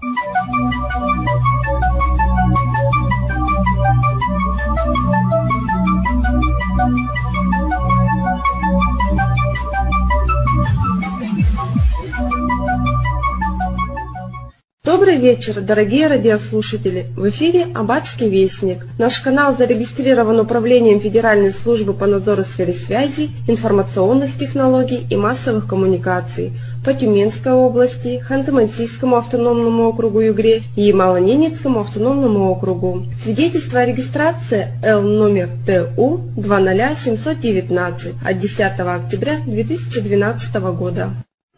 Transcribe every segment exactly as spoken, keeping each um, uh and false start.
Добрый вечер, дорогие радиослушатели! В эфире Аббатский вестник. Наш канал зарегистрирован Управлением Федеральной службы по надзору в сфере связи, информационных технологий и массовых коммуникаций по Тюменской области, Ханты-Мансийскому автономному округу Югре и Ямало-Ненецкому автономному округу. Свидетельство о регистрации Л номер Т У два ноль семь один девять от десятого октября две тысячи двенадцатого года.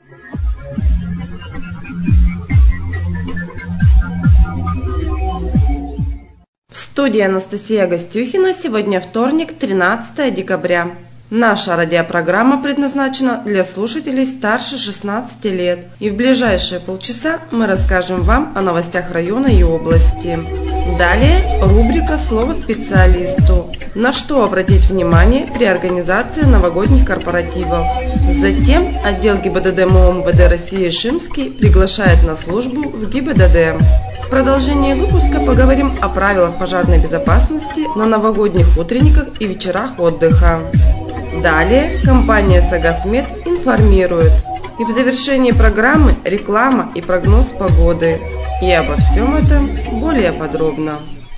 В студии Анастасия Гостюхина. Сегодня вторник, тринадцатое декабря. Наша радиопрограмма предназначена для слушателей старше шестнадцати лет. И в ближайшие полчаса мы расскажем вам о новостях района и области. Далее рубрика «Слово специалисту». На что обратить внимание при организации новогодних корпоративов. Затем отдел ГИБДД МО МВД России Шимский приглашает на службу в ГИБДД. В продолжении выпуска поговорим о правилах пожарной безопасности на новогодних утренниках и вечерах отдыха. Далее компания «Сагасмед» информирует. И в завершении программы реклама и прогноз погоды. И обо всем этом более подробно.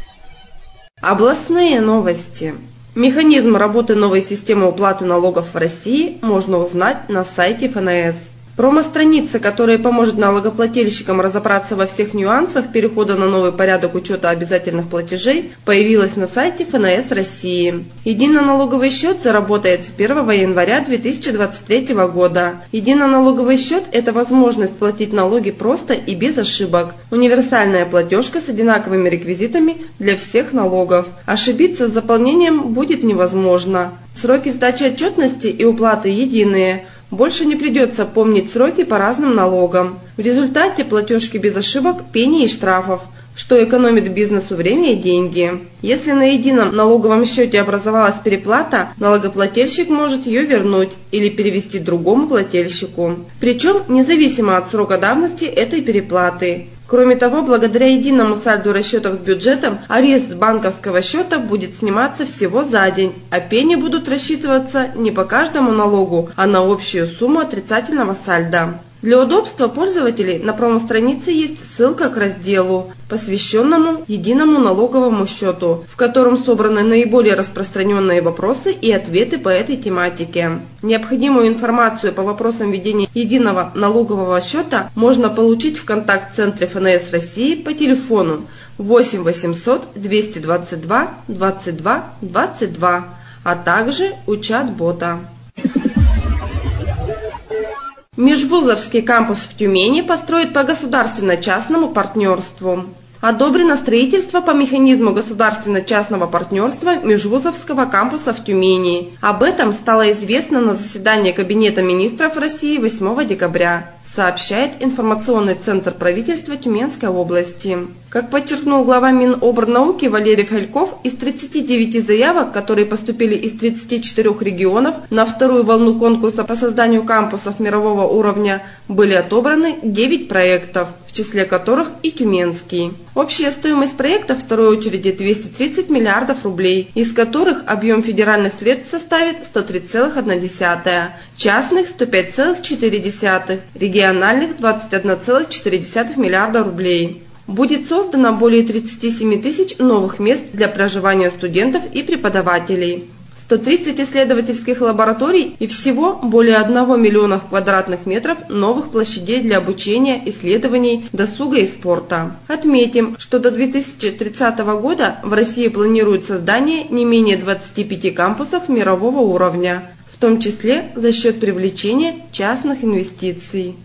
Областные новости. Механизм работы новой системы уплаты налогов в России можно узнать на сайте эф эн эс. Промо-страница, которая поможет налогоплательщикам разобраться во всех нюансах перехода на новый порядок учета обязательных платежей, появилась на сайте эф эн эс России. Единый налоговый счет заработает с первого января две тысячи двадцать третьего года. Единый налоговый счет – это возможность платить налоги просто и без ошибок. Универсальная платежка с одинаковыми реквизитами для всех налогов. Ошибиться с заполнением будет невозможно. Сроки сдачи отчетности и уплаты единые. Больше не придется помнить сроки по разным налогам. В результате платежки без ошибок, пений и штрафов, что экономит бизнесу время и деньги. Если на едином налоговом счете образовалась переплата, налогоплательщик может ее вернуть или перевести другому плательщику. Причем независимо от срока давности этой переплаты. Кроме того, благодаря единому сальду расчетов с бюджетом, арест с банковского счета будет сниматься всего за день, а пени будут рассчитываться не по каждому налогу, а на общую сумму отрицательного сальда. Для удобства пользователей на промо-странице есть ссылка к разделу, посвященному единому налоговому счету, в котором собраны наиболее распространенные вопросы и ответы по этой тематике. Необходимую информацию по вопросам ведения единого налогового счета можно получить в контакт-центре эф эн эс России по телефону восемь восемьсот двести двадцать два двадцать два двадцать два, а также у чат-бота. Межвузовский кампус в Тюмени построят по государственно-частному партнерству. Одобрено строительство по механизму государственно-частного партнерства Межвузовского кампуса в Тюмени. Об этом стало известно на заседании Кабинета министров России восьмого декабря, сообщает информационный центр правительства Тюменской области. Как подчеркнул глава Минобрнауки Валерий Хальков, из тридцати девяти заявок, которые поступили из тридцати четырёх регионов на вторую волну конкурса по созданию кампусов мирового уровня, были отобраны девять проектов, в числе которых и тюменский. Общая стоимость проекта в второй очереди двести тридцать миллиардов рублей, из которых объем федеральных средств составит сто три целых одна десятая, частных сто пять целых четыре десятых, региональных двадцать один целых четыре десятых миллиарда рублей. Будет создано более тридцати семи тысяч новых мест для проживания студентов и преподавателей, сто тридцать исследовательских лабораторий и всего более одного миллиона квадратных метров новых площадей для обучения, исследований, досуга и спорта. Отметим, что до две тысячи тридцатого года в России планируют создание не менее двадцати пяти кампусов мирового уровня, в том числе за счет привлечения частных инвестиций.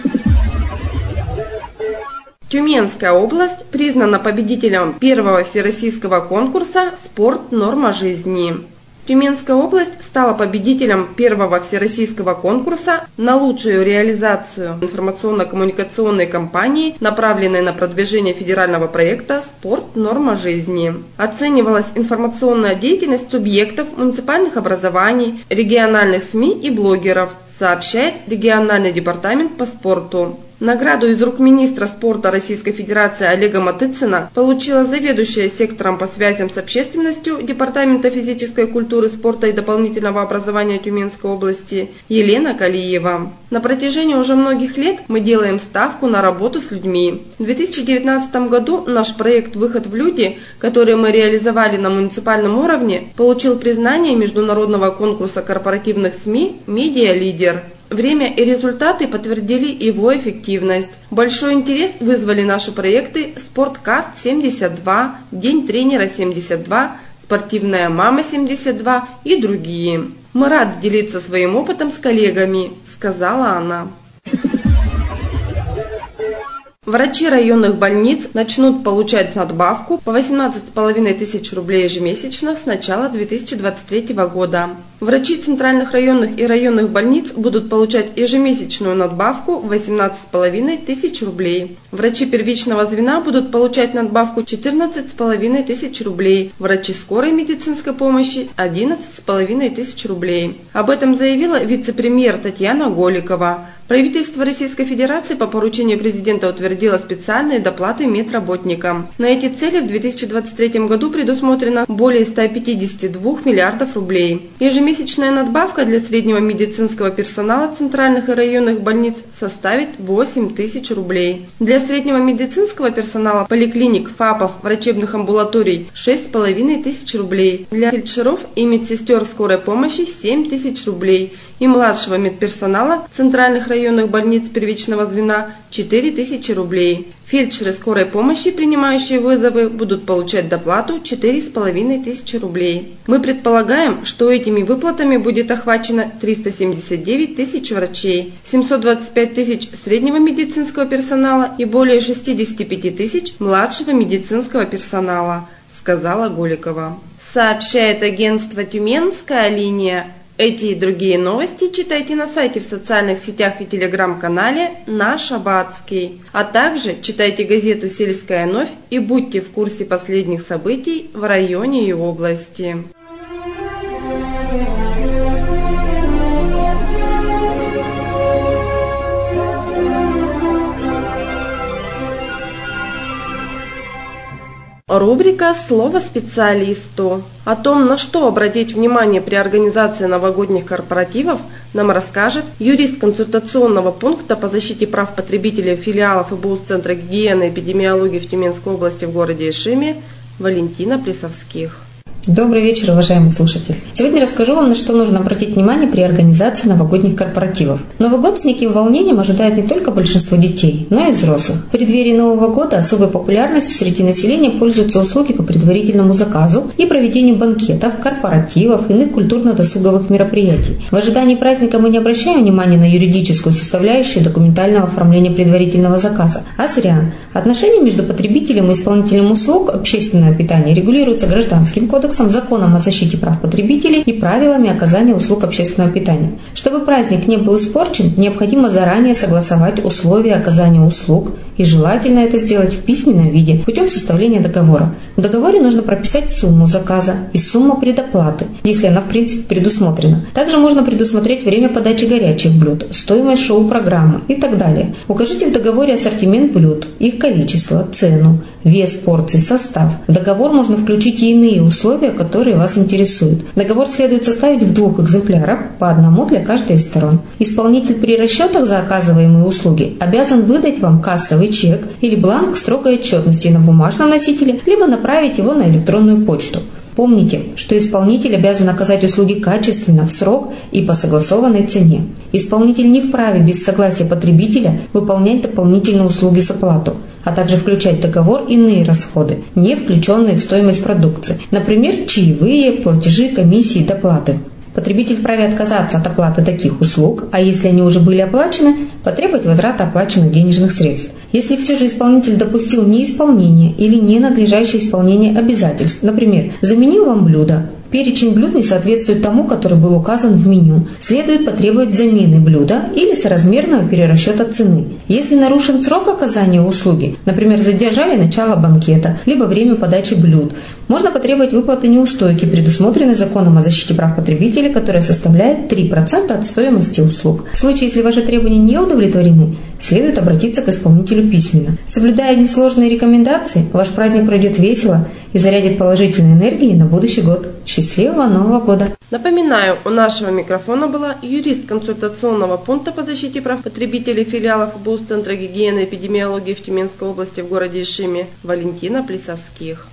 Тюменская область признана победителем первого всероссийского конкурса «Спорт. Норма жизни». Тюменская область стала победителем первого всероссийского конкурса на лучшую реализацию информационно-коммуникационной кампании, направленной на продвижение федерального проекта «Спорт. Норма жизни». Оценивалась информационная деятельность субъектов муниципальных образований, региональных СМИ и блогеров, сообщает региональный департамент по спорту. Награду из рук министра спорта Российской Федерации Олега Матыцына получила заведующая сектором по связям с общественностью Департамента физической культуры, спорта и дополнительного образования Тюменской области Елена Калиева. На протяжении уже многих лет мы делаем ставку на работу с людьми. В две тысячи девятнадцатом году наш проект «Выход в люди», который мы реализовали на муниципальном уровне, получил признание международного конкурса корпоративных СМИ «Медиа-лидер». Время и результаты подтвердили его эффективность. Большой интерес вызвали наши проекты «Спорткаст семьдесят два», «День тренера семьдесят два», «Спортивная мама семьдесят два» и другие. «Мы рады делиться своим опытом с коллегами», — сказала она. Врачи районных больниц начнут получать надбавку по восемнадцать с половиной тысяч рублей ежемесячно с начала две тысячи двадцать третьего года. Врачи центральных районных и районных больниц будут получать ежемесячную надбавку в восемнадцать с половиной тысяч рублей. Врачи первичного звена будут получать надбавку четырнадцать с половиной тысяч рублей. Врачи скорой медицинской помощи одиннадцать с половиной тысяч рублей. Об этом заявила вице-премьер Татьяна Голикова. Правительство Российской Федерации по поручению президента утвердило специальные доплаты медработникам. На эти цели в две тысячи двадцать третьем году предусмотрено более ста пятидесяти двух миллиардов рублей. Ежемесячная надбавка для среднего медицинского персонала центральных и районных больниц составит восемь тысяч рублей. Для среднего медицинского персонала поликлиник, ФАПов, врачебных амбулаторий шесть с половиной тысяч рублей. Для фельдшеров и медсестер скорой помощи семь тысяч рублей. И младшего медперсонала центральных районных больниц первичного звена четыре тысячи рублей. Фельдшеры скорой помощи, принимающие вызовы, будут получать доплату четыре с половиной тысячи рублей. Мы предполагаем, что этими выплатами будет охвачено триста семьдесят девять тысяч врачей, семьсот двадцать пять тысяч среднего медицинского персонала и более шестьдесят пять тысяч младшего медицинского персонала, сказала Голикова. Сообщает агентство «Тюменская линия». Эти и другие новости читайте на сайте, в социальных сетях и телеграм-канале «Наш Аббатский». А также читайте газету «Сельская новь» и будьте в курсе последних событий в районе и области. Рубрика «Слово специалисту». О том, на что обратить внимание при организации новогодних корпоративов, нам расскажет юрист консультационного пункта по защите прав потребителей филиалов и БУС Центра гигиены и эпидемиологии в Тюменской области в городе Ишиме Валентина Плесовских. Добрый вечер, уважаемые слушатели. Сегодня расскажу вам, на что нужно обратить внимание при организации новогодних корпоративов. Новый год с неким волнением ожидает не только большинство детей, но и взрослых. В преддверии Нового года особой популярностью среди населения пользуются услуги по предварительному заказу и проведению банкетов, корпоративов, иных культурно-досуговых мероприятий. В ожидании праздника мы не обращаем внимания на юридическую составляющую документального оформления предварительного заказа. А зря. Отношения между потребителем и исполнителем услуг общественного питания регулируются Гражданским кодексом, Законом о защите прав потребителей и правилами оказания услуг общественного питания. Чтобы праздник не был испорчен, необходимо заранее согласовать условия оказания услуг, и желательно это сделать в письменном виде путем составления договора. В договоре нужно прописать сумму заказа и сумму предоплаты, если она в принципе предусмотрена. Также можно предусмотреть время подачи горячих блюд, стоимость шоу-программы и так далее. Укажите в договоре ассортимент блюд, их количество, цену, вес порций, состав. В договор можно включить и иные условия, которые вас интересуют. Договор следует составить в двух экземплярах, по одному для каждой из сторон. Исполнитель при расчетах за оказываемые услуги обязан выдать вам кассовый чек или бланк строгой отчетности на бумажном носителе, либо направить его на электронную почту. Помните, что исполнитель обязан оказать услуги качественно, в срок и по согласованной цене. Исполнитель не вправе без согласия потребителя выполнять дополнительные услуги с оплату, а также включать в договор иные расходы, не включенные в стоимость продукции, например, чаевые, платежи, комиссии, доплаты. Потребитель вправе отказаться от оплаты таких услуг, а если они уже были оплачены, потребовать возврата оплаченных денежных средств. Если все же исполнитель допустил неисполнение или ненадлежащее исполнение обязательств, например, заменил вам блюдо, перечень блюд не соответствует тому, который был указан в меню, следует потребовать замены блюда или соразмерного перерасчета цены. Если нарушен срок оказания услуги, например, задержали начало банкета, либо время подачи блюд, можно потребовать выплаты неустойки, предусмотренной Законом о защите прав потребителей, которая составляет три процента от стоимости услуг. В случае, если ваши требования не удовлетворены, следует обратиться к исполнителю письменно. Соблюдая несложные рекомендации, ваш праздник пройдет весело и зарядит положительной энергией на будущий год. Счастливого Нового года! Напоминаю, у нашего микрофона была юрист консультационного пункта по защите прав потребителей филиалов ФБУС Центра гигиены и эпидемиологии в Тюменской области в городе Ишиме Валентина Плесовских.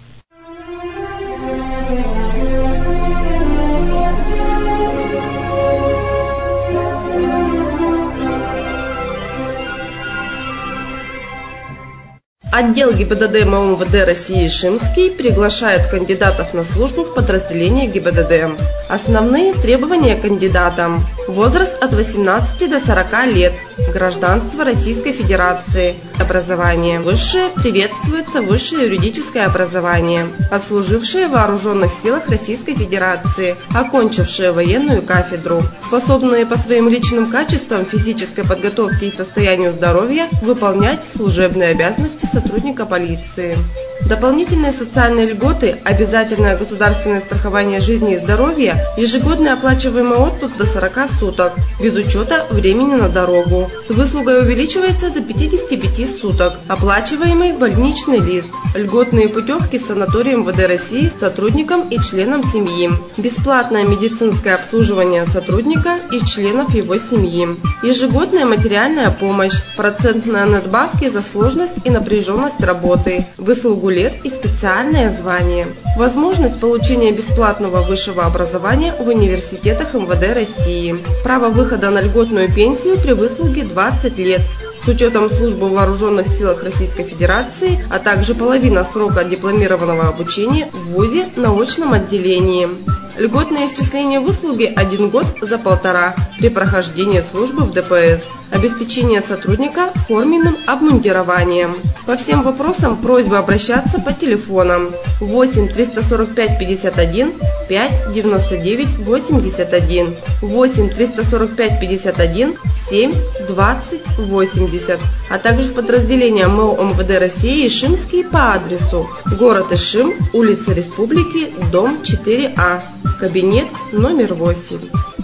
Отдел ГИБДД МВД России Ишимский приглашает кандидатов на службу в подразделение ГИБДД. Основные требования к кандидатам. Возраст от восемнадцати до сорока лет. Гражданство Российской Федерации. Образование. Высшее приветствуется высшее юридическое образование. Отслужившие в Вооруженных силах Российской Федерации. Окончившие военную кафедру. Способные по своим личным качествам, физической подготовке и состоянию здоровья выполнять служебные обязанности сотрудника полиции. Дополнительные социальные льготы, обязательное государственное страхование жизни и здоровья, ежегодный оплачиваемый отпуск до сорока суток, без учета времени на дорогу. С выслугой увеличивается до пятидесяти пяти суток. Оплачиваемый больничный лист. Льготные путевки в санатории МВД России сотрудникам и членам семьи. Бесплатное медицинское обслуживание сотрудника и членов его семьи. Ежегодная материальная помощь. Процентные надбавки за сложность и напряженность работы. Выслугу лет и специальное звание. Возможность получения бесплатного высшего образования в университетах МВД России. Право выхода на льготную пенсию при выслуге двадцать лет. С учетом службы в Вооруженных силах Российской Федерации, а также половина срока дипломированного обучения в вузе на очном отделении. Льготное исчисление выслуги один год за полтора при прохождении службы в ДПС. Обеспечение сотрудника форменным обмундированием. По всем вопросам просьба обращаться по телефонам восемь триста сорок пять пятьдесят один пять девяносто девять восемьдесят один, восемь триста сорок пять пятьдесят один семь двадцать восемьдесят, а также в подразделение МО МВД России Ишимский по адресу город Ишим, улица Республики, дом четыре А, кабинет номер восемь.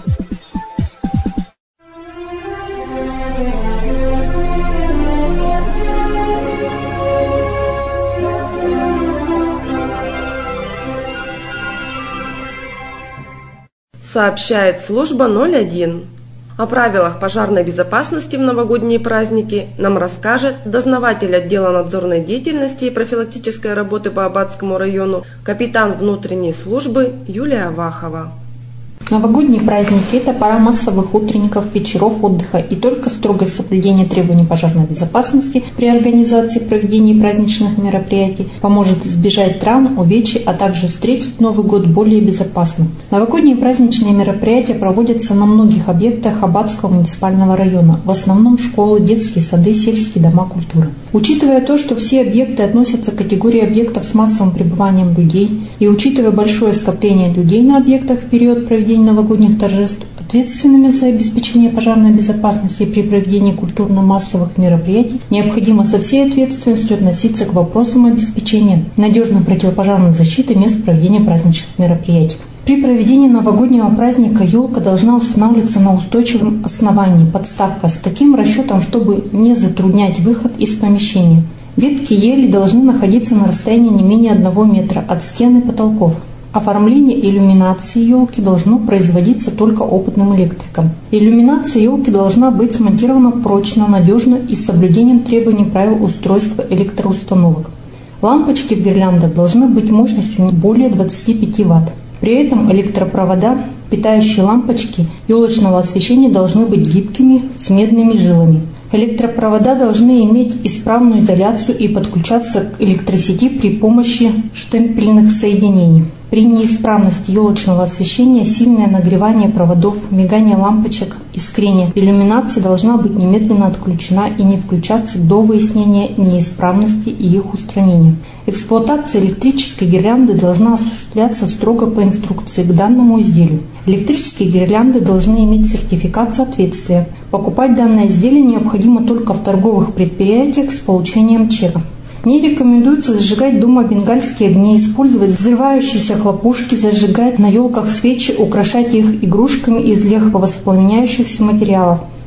Сообщает служба ноль один. О правилах пожарной безопасности в новогодние праздники нам расскажет дознаватель отдела надзорной деятельности и профилактической работы по Аббатскому району, капитан внутренней службы Юлия Вахова. Новогодние праздники – это пора массовых утренников, вечеров отдыха, и только строгое соблюдение требований пожарной безопасности при организации и проведении праздничных мероприятий поможет избежать травм, увечий, а также встретить Новый год более безопасно. Новогодние праздничные мероприятия проводятся на многих объектах Аббатского муниципального района, в основном школы, детские сады, сельские дома культуры. Учитывая то, что все объекты относятся к категории объектов с массовым пребыванием людей, и учитывая большое скопление людей на объектах в период проведения новогодних торжеств, ответственными за обеспечение пожарной безопасности при проведении культурно-массовых мероприятий необходимо со всей ответственностью относиться к вопросам обеспечения надежной противопожарной защиты мест проведения праздничных мероприятий. При проведении новогоднего праздника елка должна устанавливаться на устойчивом основании, подставка, с таким расчетом, чтобы не затруднять выход из помещения. Ветки ели должны находиться на расстоянии не менее одного метра от стен и потолков. Оформление иллюминации елки должно производиться только опытным электриком. Иллюминация елки должна быть смонтирована прочно, надежно и с соблюдением требований правил устройства электроустановок. Лампочки в гирляндах должны быть мощностью не более двадцати пяти ватт. При этом электропровода, питающие лампочки елочного освещения, должны быть гибкими, с медными жилами. Электропровода должны иметь исправную изоляцию и подключаться к электросети при помощи штемпельных соединений. При неисправности елочного освещения, сильное нагревание проводов, мигание лампочек, искрение, иллюминация должна быть немедленно отключена и не включаться до выяснения неисправности и их устранения. Эксплуатация электрической гирлянды должна осуществляться строго по инструкции к данному изделию. Электрические гирлянды должны иметь сертификат соответствия. Покупать данное изделие необходимо только в торговых предприятиях с получением чека. Не рекомендуется зажигать дома бенгальские огни, использовать взрывающиеся хлопушки, зажигать на елках свечи, украшать их игрушками из легковоспламеняющихся материалов.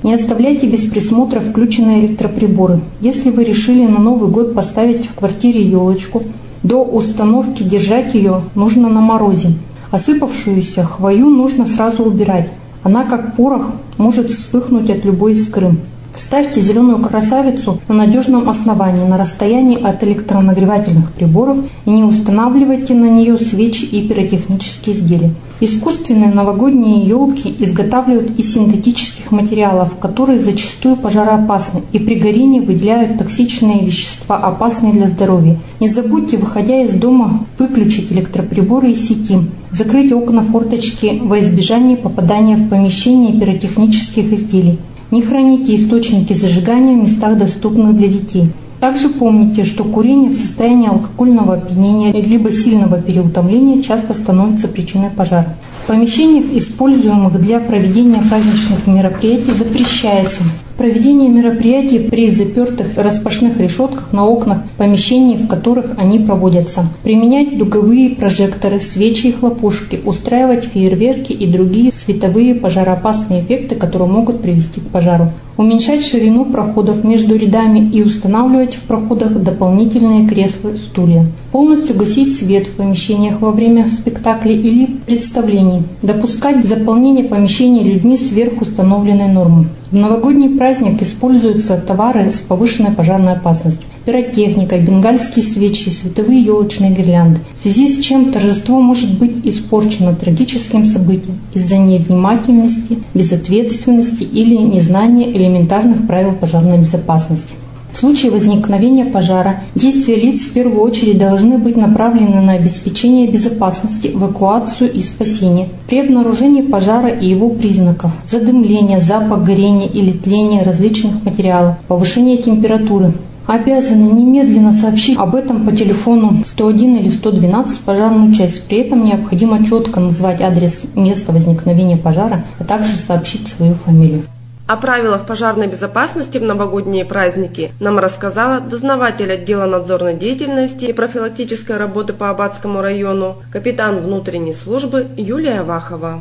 Не оставляйте без присмотра включенные электроприборы. Если вы решили на Новый год поставить в квартире елочку, до установки держать ее нужно на морозе. Осыпавшуюся хвою нужно сразу убирать. Она, как порох, может вспыхнуть от любой искры. Ставьте зеленую красавицу на надежном основании, на расстоянии от электронагревательных приборов, и не устанавливайте на нее свечи и пиротехнические изделия. Искусственные новогодние елки изготавливают из синтетических материалов, которые зачастую пожароопасны и при горении выделяют токсичные вещества, опасные для здоровья. Не забудьте, выходя из дома, выключить электроприборы из сети, закрыть окна, форточки во избежание попадания в помещение пиротехнических изделий. Не храните источники зажигания в местах, доступных для детей. Также помните, что курение в состоянии алкогольного опьянения либо сильного переутомления часто становится причиной пожара. В помещениях, используемых для проведения праздничных мероприятий, запрещается проведение мероприятий при запертых распашных решетках на окнах помещений, в которых они проводятся. Применять дуговые прожекторы, свечи и хлопушки, устраивать фейерверки и другие световые пожароопасные эффекты, которые могут привести к пожару. Уменьшать ширину проходов между рядами и устанавливать в проходах дополнительные кресла, стулья. Полностью гасить свет в помещениях во время спектаклей или представлений. Допускать заполнение помещений людьми сверх установленной нормы. В новогодний праздник используются товары с повышенной пожарной опасностью. Пиротехника, бенгальские свечи, световые елочные гирлянды. В связи с чем торжество может быть испорчено трагическим событием из-за невнимательности, безответственности или незнания элементарных правил пожарной безопасности. В случае возникновения пожара действия лиц в первую очередь должны быть направлены на обеспечение безопасности, эвакуацию и спасение. При обнаружении пожара и его признаков – задымление, запах горения или тления различных материалов, повышение температуры – обязаны немедленно сообщить об этом по телефону сто один или сто двенадцать в пожарную часть. При этом необходимо четко назвать адрес места возникновения пожара, а также сообщить свою фамилию. О правилах пожарной безопасности в новогодние праздники нам рассказала дознаватель отдела надзорной деятельности и профилактической работы по Аббатскому району, капитан внутренней службы Юлия Вахова.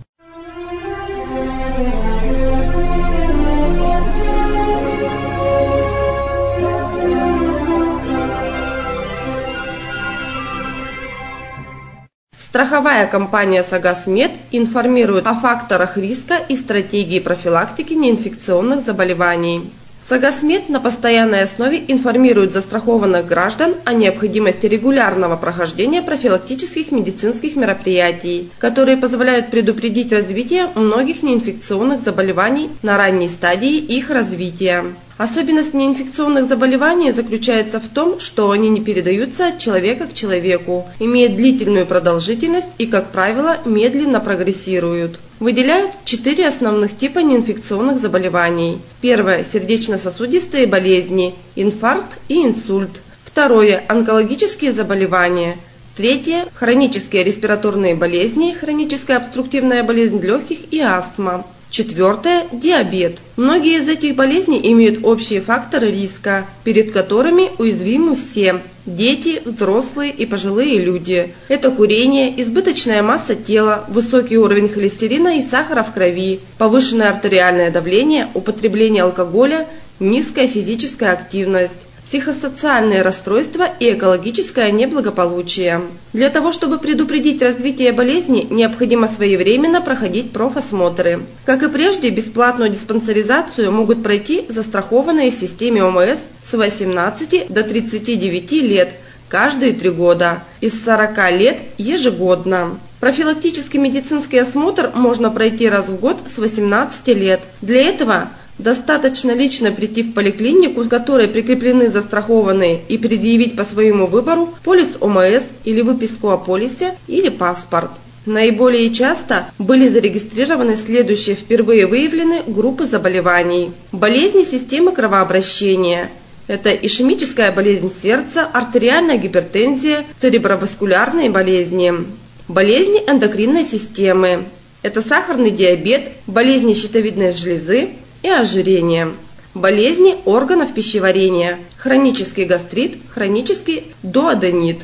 Страховая компания «Сагасмед» информирует о факторах риска и стратегии профилактики неинфекционных заболеваний. «Сагасмед» на постоянной основе информирует застрахованных граждан о необходимости регулярного прохождения профилактических медицинских мероприятий, которые позволяют предупредить развитие многих неинфекционных заболеваний на ранней стадии их развития. Особенность неинфекционных заболеваний заключается в том, что они не передаются от человека к человеку, имеют длительную продолжительность и, как правило, медленно прогрессируют. Выделяют четыре основных типа неинфекционных заболеваний. Первое – сердечно-сосудистые болезни, инфаркт и инсульт. Второе – онкологические заболевания. Третье – хронические респираторные болезни, хроническая обструктивная болезнь легких и астма. Четвертое – диабет. Многие из этих болезней имеют общие факторы риска, перед которыми уязвимы все – дети, взрослые и пожилые люди. Это курение, избыточная масса тела, высокий уровень холестерина и сахара в крови, повышенное артериальное давление, употребление алкоголя, низкая физическая активность, психосоциальные расстройства и экологическое неблагополучие. Для того, чтобы предупредить развитие болезни, необходимо своевременно проходить профосмотры. Как и прежде, бесплатную диспансеризацию могут пройти застрахованные в системе ОМС с восемнадцати до тридцати девяти лет каждые три года, и с сорока лет ежегодно. Профилактический медицинский осмотр можно пройти раз в год с восемнадцати лет. Для этого достаточно лично прийти в поликлинику, к которой прикреплены застрахованные, и предъявить по своему выбору полис ОМС или выписку о полисе или паспорт. Наиболее часто были зарегистрированы следующие впервые выявлены группы заболеваний. Болезни системы кровообращения. Это ишемическая болезнь сердца, артериальная гипертензия, цереброваскулярные болезни. Болезни эндокринной системы. Это сахарный диабет, болезни щитовидной железы и ожирение. Болезни органов пищеварения, хронический гастрит, хронический дуоденит.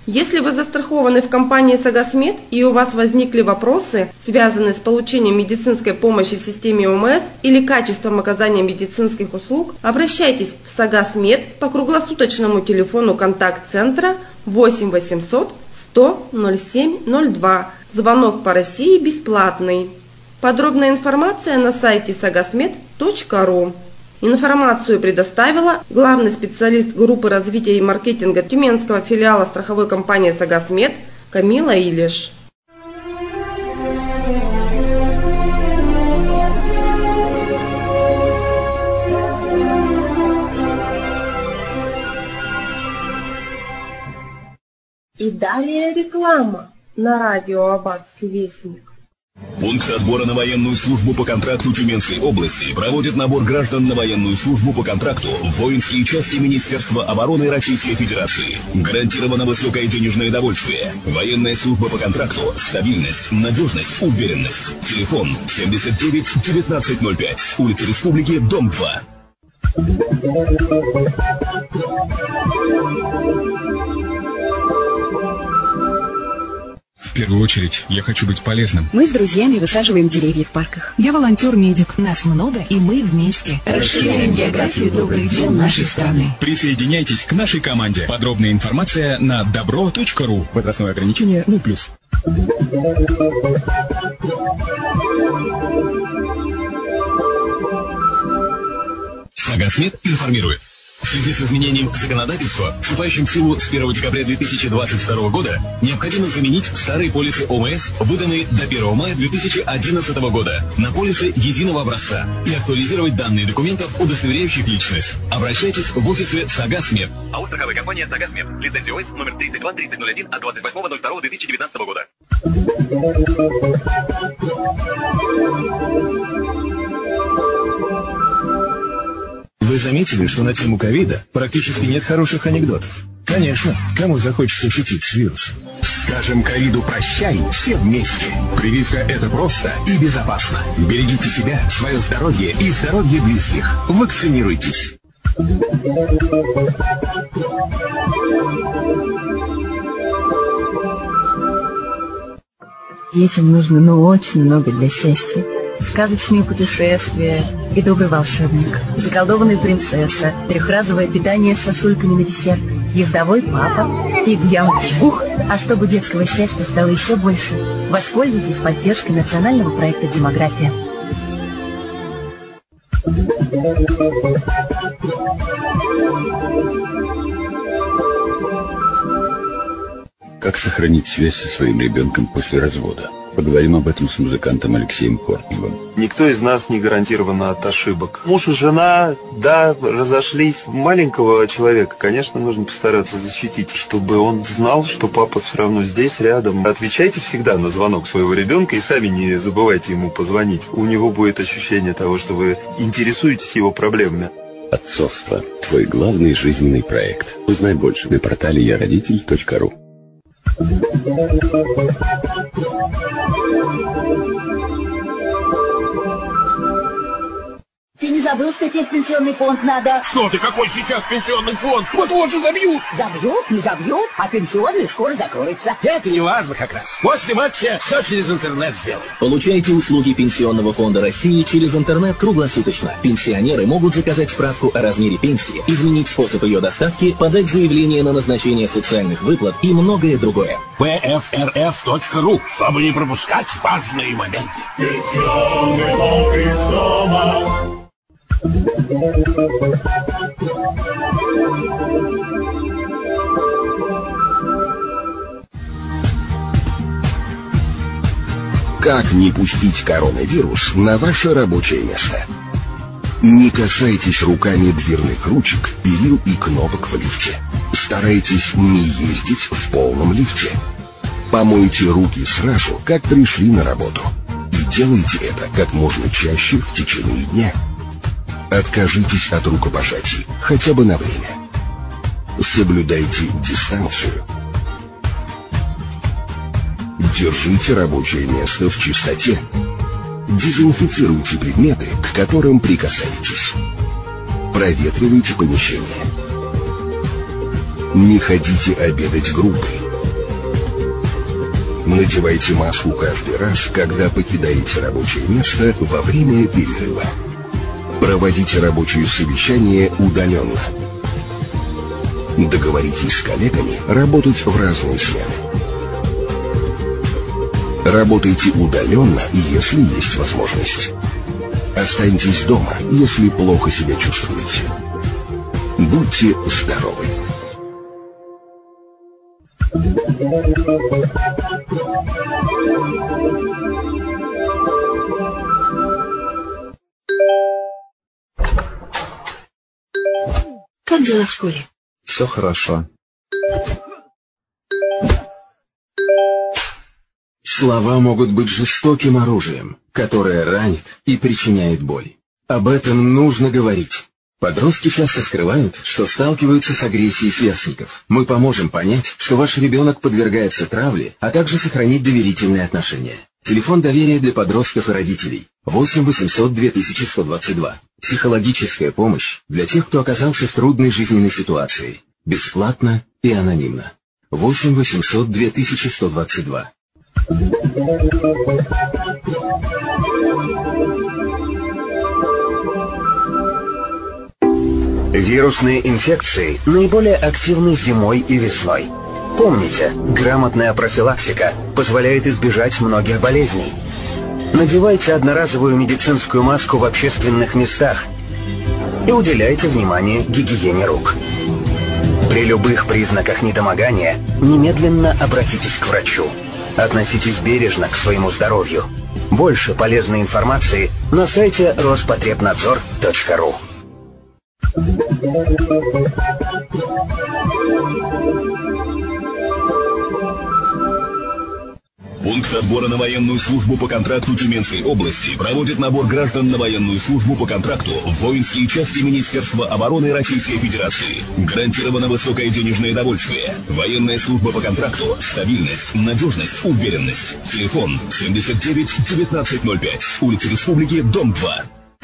Если вы застрахованы в компании «Сагасмед» и у вас возникли вопросы, связанные с получением медицинской помощи в системе ОМС или качеством оказания медицинских услуг, обращайтесь в «Сагасмед» по круглосуточному телефону контакт-центра восемь восемьсот сто ноль семь ноль два. Звонок по России бесплатный. Подробная информация на сайте сагасмед точка ру. Информацию предоставила главный специалист группы развития и маркетинга Тюменского филиала страховой компании «Сагасмед» Камила Илиш. И далее реклама на радио «Аббатский вестник». Пункт отбора на военную службу по контракту Тюменской области проводит набор граждан на военную службу по контракту в воинские части Министерства обороны Российской Федерации. Гарантировано высокое денежное довольствие. Военная служба по контракту. Стабильность, надежность, уверенность. Телефон семьдесят девять девятнадцать ноль пять. Улица Республики, дом два. В первую очередь, я хочу быть полезным. Мы с друзьями высаживаем деревья в парках. Я волонтер-медик. Нас много, и мы вместе расширяем географию добрых дел нашей страны. Присоединяйтесь к нашей команде. Подробная информация на добро точка ру. Возрастное ограничение ноль плюс. Сагасмед информирует. В связи с изменением законодательства, вступающим в силу с первого декабря две тысячи двадцать второго года, необходимо заменить старые полисы ОМС, выданные до первого мая две тысячи одиннадцатого года, на полисы единого образца и актуализировать данные документов, удостоверяющих личность. Обращайтесь в офисы Сагасмед. АО страховая компания Сагасмед. Лицензия ОС номер тридцать два тридцать ноль один от двадцать восьмого ноль второго две тысячи девятнадцатого года. Вы заметили, что на тему ковида практически нет хороших анекдотов? Конечно, кому захочется шутить с вирусом? Скажем ковиду прощай все вместе. Прививка – это просто и безопасно. Берегите себя, свое здоровье и здоровье близких. Вакцинируйтесь. Детям нужно, ну, очень много для счастья. Сказочные путешествия и добрый волшебник, заколдованная принцесса, трехразовое питание с сосульками на десерт, ездовой папа и в ямке. Ух, а чтобы детского счастья стало еще больше, воспользуйтесь поддержкой национального проекта «Демография». Как сохранить связь со своим ребенком после развода? Поговорим об этом с музыкантом Алексеем Кортневым. Никто из нас не гарантирован от ошибок. Муж и жена, да, разошлись. Маленького человека, конечно, нужно постараться защитить, чтобы он знал, что папа все равно здесь, рядом. Отвечайте всегда на звонок своего ребенка и сами не забывайте ему позвонить. У него будет ощущение того, что вы интересуетесь его проблемами. Отцовство – твой главный жизненный проект. Узнай больше на портале я родитель точка ру. Ты не забыл, что теперь пенсионный фонд надо? Что ты, какой сейчас пенсионный фонд? Вот-вот же забьют. Забьют, не забьют, а пенсионный скоро закроется. Это не важно как раз. После матча все через интернет сделаем. Получайте услуги Пенсионного фонда России через интернет круглосуточно. Пенсионеры могут заказать справку о размере пенсии, изменить способ ее доставки, подать заявление на назначение социальных выплат и многое другое. пэ эф эр эф точка ру, чтобы не пропускать важные моменты. Пенсионный фонд Христова. Как не пустить коронавирус на ваше рабочее место? Не касайтесь руками дверных ручек, перил и кнопок в лифте. Старайтесь не ездить в полном лифте. Помойте руки сразу, как пришли на работу. И делайте это как можно чаще в течение дня. Откажитесь от рукопожатий, хотя бы на время. Соблюдайте дистанцию. Держите рабочее место в чистоте. Дезинфицируйте предметы, к которым прикасаетесь. Проветривайте помещение. Не ходите обедать группой. Надевайте маску каждый раз, когда покидаете рабочее место во время перерыва. Проводите рабочие совещания удаленно. Договоритесь с коллегами работать в разные смены. Работайте удаленно, если есть возможность. Останьтесь дома, если плохо себя чувствуете. Будьте здоровы! Как дела в школе? Все хорошо. Слова могут быть жестоким оружием, которое ранит и причиняет боль. Об этом нужно говорить. Подростки часто скрывают, что сталкиваются с агрессией сверстников. Мы поможем понять, что ваш ребенок подвергается травле, а также сохранить доверительные отношения. Телефон доверия для подростков и родителей восемь восемьсот две тысячи сто двадцать два. Психологическая помощь для тех, кто оказался в трудной жизненной ситуации. Бесплатно и анонимно. восемь восемьсот две тысячи сто двадцать два. Вирусные инфекции наиболее активны зимой и весной. Помните, грамотная профилактика позволяет избежать многих болезней. Надевайте одноразовую медицинскую маску в общественных местах и уделяйте внимание гигиене рук. При любых признаках недомогания немедленно обратитесь к врачу. Относитесь бережно к своему здоровью. Больше полезной информации на сайте роспотребнадзор точка ру. Пункт отбора на военную службу по контракту Тюменской области проводит набор граждан на военную службу по контракту в воинские части Министерства обороны Российской Федерации. Гарантировано высокое денежное довольствие. Военная служба по контракту. Стабильность, надежность, уверенность. Телефон семьдесят девять девятнадцать ноль пять. Улица Республики, дом два.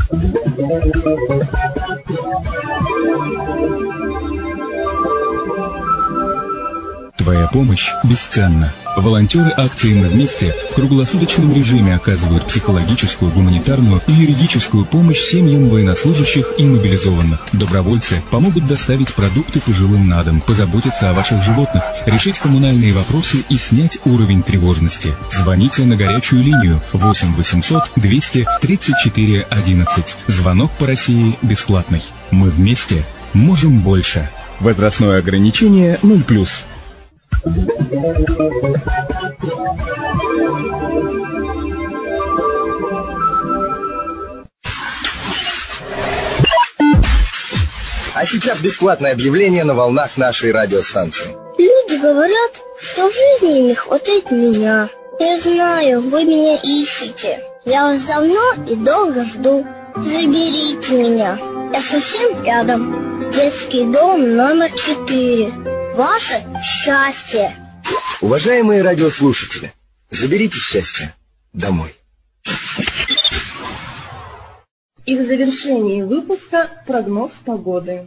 Твоя помощь бесценна. Волонтеры акции «Мы вместе» в круглосуточном режиме оказывают психологическую, гуманитарную и юридическую помощь семьям военнослужащих и мобилизованных. Добровольцы помогут доставить продукты пожилым на дом, позаботиться о ваших животных, решить коммунальные вопросы и снять уровень тревожности. Звоните на горячую линию восемь восемьсот двести тридцать четыре одиннадцать. Звонок по России бесплатный. Мы вместе можем больше. Возрастное ограничение ноль плюс. А сейчас бесплатное объявление на волнах нашей радиостанции. Люди говорят, что в жизни им не хватает меня. Я знаю, вы меня ищете. Я вас давно и долго жду. Заберите меня. Я совсем рядом. Детский дом номер четыре. Ваше счастье. Уважаемые радиослушатели, заберите счастье домой. И в завершении выпуска прогноз погоды.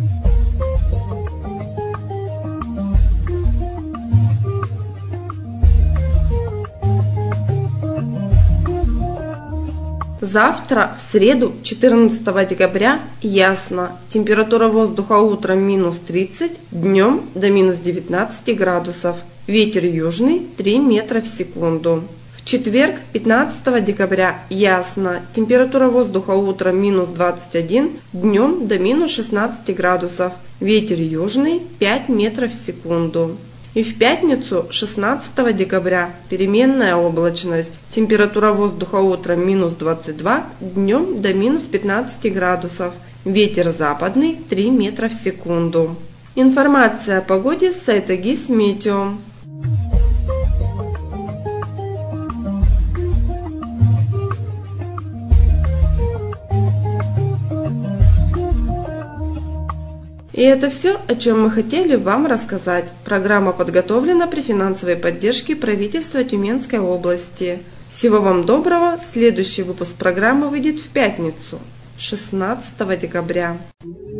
Завтра, в среду, четырнадцатого декабря, ясно. Температура воздуха утром минус тридцать, днем до минус девятнадцать градусов. Ветер южный три метра в секунду. В четверг, пятнадцатого декабря, ясно. Температура воздуха утром минус двадцать один, днем до минус шестнадцать градусов. Ветер южный пять метров в секунду. И в пятницу, шестнадцатого декабря, переменная облачность. Температура воздуха утром минус двадцать два, днем до минус пятнадцать градусов. Ветер западный три метра в секунду. Информация о погоде с сайта Гисметео. И это все, о чем мы хотели вам рассказать. Программа подготовлена при финансовой поддержке правительства Тюменской области. Всего вам доброго. Следующий выпуск программы выйдет в пятницу, шестнадцатого декабря.